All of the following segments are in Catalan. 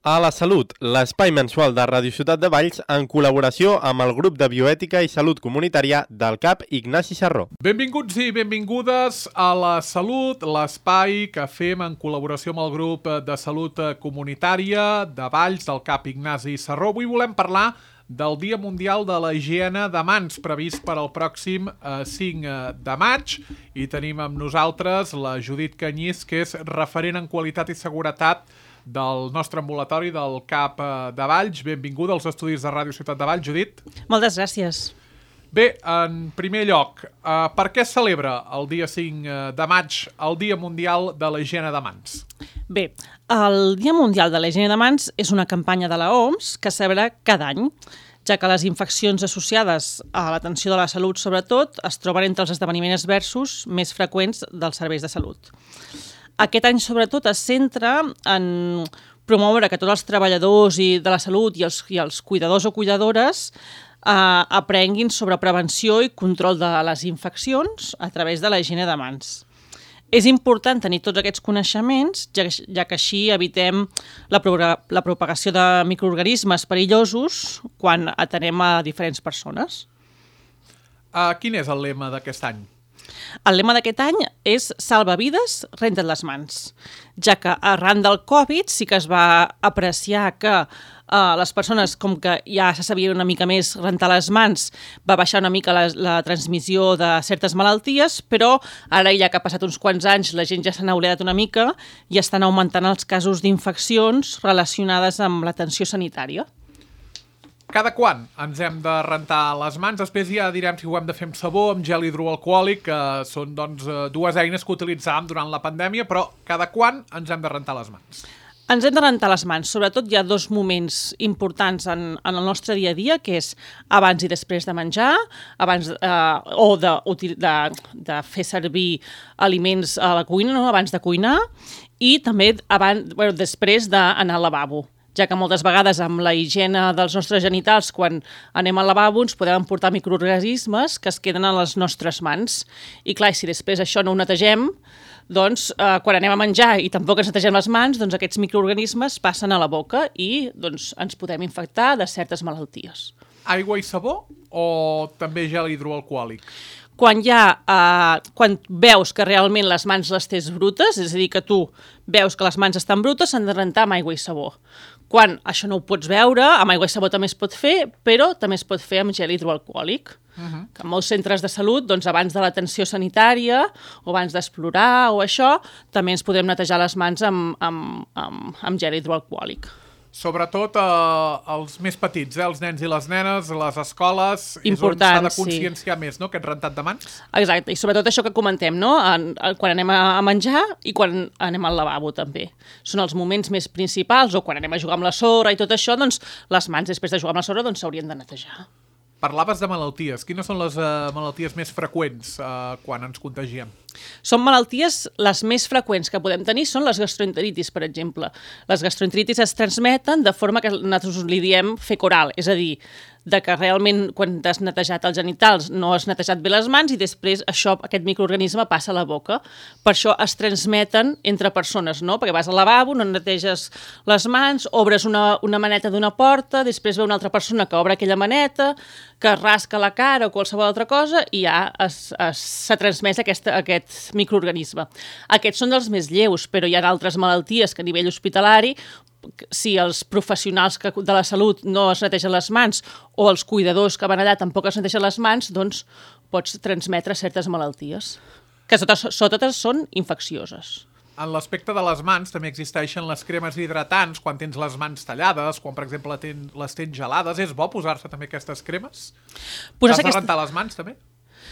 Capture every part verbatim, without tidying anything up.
A la Salut, l'espai mensual de Ràdio Ciutat de Valls en col·laboració amb el grup de bioètica i salut comunitària del C A P Ignasi Sarró. Benvinguts i benvingudes a la Salut, l'espai que fem en col·laboració amb el grup de salut comunitària de Valls del C A P Ignasi Sarró. Avui volem parlar del Dia Mundial de la Higiene de Mans, previst per al pròxim eh, cinc de maig, i tenim amb nosaltres la Judit Canyís, que és referent en qualitat i seguretat del nostre ambulatori del C A P de Valls. Benvinguda als estudis de Ràdio Ciutat de Valls, Judit. Moltes gràcies. Bé, en primer lloc, eh, per què es celebra el dia cinc de maig el Dia Mundial de la Higiene de Mans? Bé, el Dia Mundial de la Higiene de Mans és una campanya de la O M S que es celebra cada any, ja que les infeccions associades a l'atenció de la salut, sobretot, es troben entre els esdeveniments adversos més freqüents dels serveis de salut. Aquest any, sobretot, es centra en promoure que tots els treballadors i de la salut i els, i els cuidadors o cuidadores eh, aprenguin sobre prevenció i control de les infeccions a través de la higiene de mans. És important tenir tots aquests coneixements, ja, ja que així evitem la, pro la propagació de microorganismes perillosos quan atenem a diferents persones. Uh, quin és el lema d'aquest any? El lema d'aquest any és Salva vides, renta't les mans, ja que arran del Covid sí que es va apreciar que uh, les persones, com que ja se sabia una mica més rentar les mans, va baixar una mica la, la transmissió de certes malalties, però ara ja que ha passat uns quants anys la gent ja s'ha oblidat una mica i estan augmentant els casos d'infeccions relacionades amb l'atenció sanitària. Cada quan ens hem de rentar les mans? Després ja direm si ho hem de fer amb sabó, amb gel hidroalcohòlic, que són doncs, dues eines que utilitzàvem durant la pandèmia, però cada quan ens hem de rentar les mans? Ens hem de rentar les mans. Sobretot hi ha dos moments importants en, en el nostre dia a dia, que és abans i després de menjar, abans, eh, o de, de, de fer servir aliments a la cuina, no? Abans de cuinar, i també abans, bueno, després d'anar al lavabo, ja que moltes vegades amb la higiene dels nostres genitals, quan anem al lavabo, ens podem emportar microorganismes que es queden a les nostres mans. I clar, si després això no ho netegem, doncs eh, quan anem a menjar i tampoc ens netegem les mans, doncs aquests microorganismes passen a la boca i doncs, ens podem infectar de certes malalties. Aigua i sabó o també gel hidroalcohòlic? Quan, ja, eh, quan veus que realment les mans les tens brutes, és a dir, que tu veus que les mans estan brutes, s'han de rentar amb aigua i sabó. Quan això no ho pots veure, amb aigua i sabó també es pot fer, però també es pot fer amb gel hidroalcohòlic. Uh-huh. Que en molts centres de salut, doncs, abans de l'atenció sanitària o abans d'explorar o això, també ens podem netejar les mans amb, amb, amb, amb gel hidroalcohòlic. Sobretot eh, els més petits, eh? Els nens i les nenes, les escoles, important, és on s'ha de conscienciar sí. més, no?, aquest rentat de mans. Exacte, i sobretot això que comentem, no?, en, en, quan anem a, a menjar i quan anem al lavabo també. Són els moments més principals, o quan anem a jugar amb la sorra i tot això, doncs les mans després de jugar amb la sorra doncs s'haurien de netejar. Parlaves de malalties. Quines són les uh, malalties més freqüents uh, quan ens contagiem? Són malalties, les més freqüents que podem tenir són les gastroenteritis, per exemple. Les gastroenteritis es transmeten de forma que nosaltres li diem fecoral, és a dir, de que realment quan t'has netejat els genitals no has netejat bé les mans i després això, aquest microorganisme passa a la boca. Per això es transmeten entre persones, no? Perquè vas al lavabo, no neteges les mans, obres una, una maneta d'una porta, després ve una altra persona que obre aquella maneta, que rasca la cara o qualsevol altra cosa i ja s'ha transmès aquesta, aquest microorganisme. Aquests són dels més lleus, però hi ha altres malalties que a nivell hospitalari, si els professionals que, de la salut no es netegen les mans o els cuidadors que van allà tampoc es netegen les mans, doncs pots transmetre certes malalties, que totes, totes són infeccioses. En l'aspecte de les mans també existeixen les cremes hidratants quan tens les mans tallades, quan per exemple ten, les tens gelades. És bo posar-se també aquestes cremes? Has de aquest... rentar les mans també?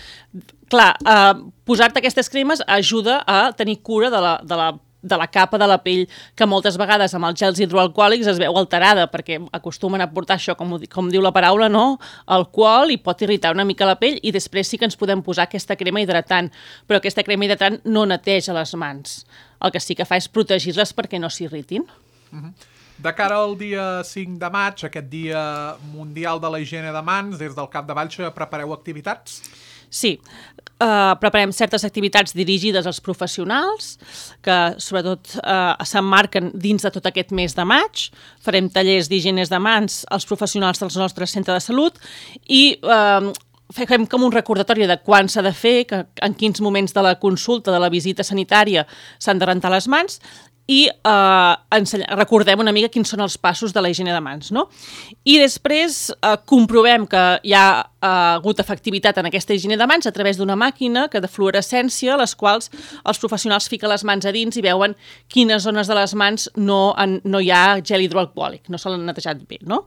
Clar, eh, posar-te aquestes cremes ajuda a tenir cura de la, de la de la capa de la pell, que moltes vegades amb els gels hidroalcohòlics es veu alterada, perquè acostumen a portar això, com, com diu la paraula, no? Alcohol, i pot irritar una mica la pell, i després sí que ens podem posar aquesta crema hidratant, però aquesta crema hidratant no neteja les mans. El que sí que fa és protegir-les perquè no s'irritin. Uh-huh. De cara al dia cinc de maig, aquest dia mundial de la higiene de mans, des del C A P de Valls prepareu activitats? Sí. Uh, preparem certes activitats dirigides als professionals que sobretot uh, s'emmarquen dins de tot aquest mes de maig. Farem tallers d'higiene de mans als professionals dels nostres centres de salut i uh, fem com un recordatori de quan s'ha de fer, que en quins moments de la consulta, de la visita sanitària s'han de rentar les mans i eh, ensenya, recordem una mica quins són els passos de la higiene de mans, no? I després eh, comprovem que hi ha eh, hagut efectivitat en aquesta higiene de mans a través d'una màquina que de fluorescència, a les quals els professionals fiquen les mans a dins i veuen quines zones de les mans no, en, no hi ha gel hidroalcohòlic, no se l'han netejat bé, no?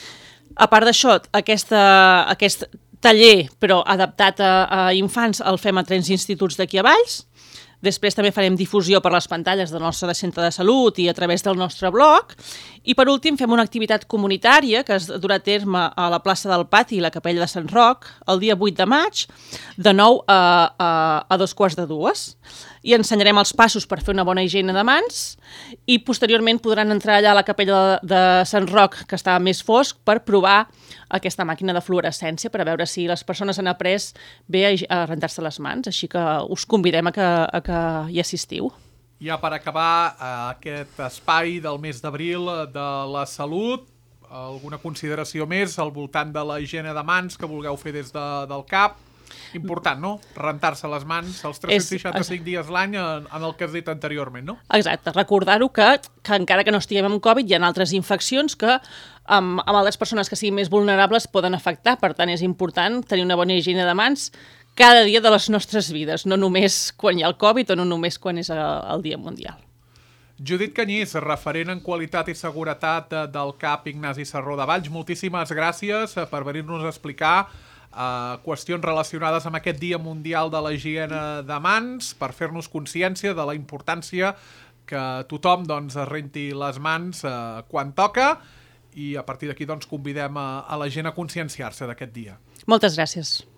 A part d'això, aquesta, aquest taller, però adaptat a, a infants, el fem a tres instituts d'aquí a Valls. Després també farem difusió per les pantalles del nostre centre de salut i a través del nostre blog. I per últim fem una activitat comunitària que es durà a terme a la plaça del Pati i la capella de Sant Roc el dia vuit de maig, de nou a, a, a dos quarts de dues. I ensenyarem els passos per fer una bona higiene de mans i posteriorment podran entrar allà a la capella de, de Sant Roc, que està més fosc, per provar aquesta màquina de fluorescència per a veure si les persones han après bé a, a rentar-se les mans. Així que us convidem a que, a que hi assistiu. Ja per acabar eh, aquest espai del mes d'abril de la salut, alguna consideració més al voltant de la higiene de mans que vulgueu fer des de, del C A P? Important, no? Rentar-se les mans els tres-cents seixanta-cinc és... dies l'any en, en el que has dit anteriorment, no? Exacte, recordar-ho que, que encara que no estiguem amb Covid hi ha altres infeccions que amb, amb altres persones que siguin més vulnerables poden afectar, per tant és important tenir una bona higiene de mans cada dia de les nostres vides, no només quan hi ha el Covid o no només quan és el, el Dia Mundial. Judit Canyís, referent en qualitat i seguretat del C A P Ignasi Sarró de Valls, moltíssimes gràcies per venir-nos a explicar Uh, qüestions relacionades amb aquest Dia Mundial de la Higiene de Mans, per fer-nos consciència de la importància que tothom doncs, es renti les mans uh, quan toca i a partir d'aquí doncs, convidem a, a la gent a conscienciar-se d'aquest dia. Moltes gràcies.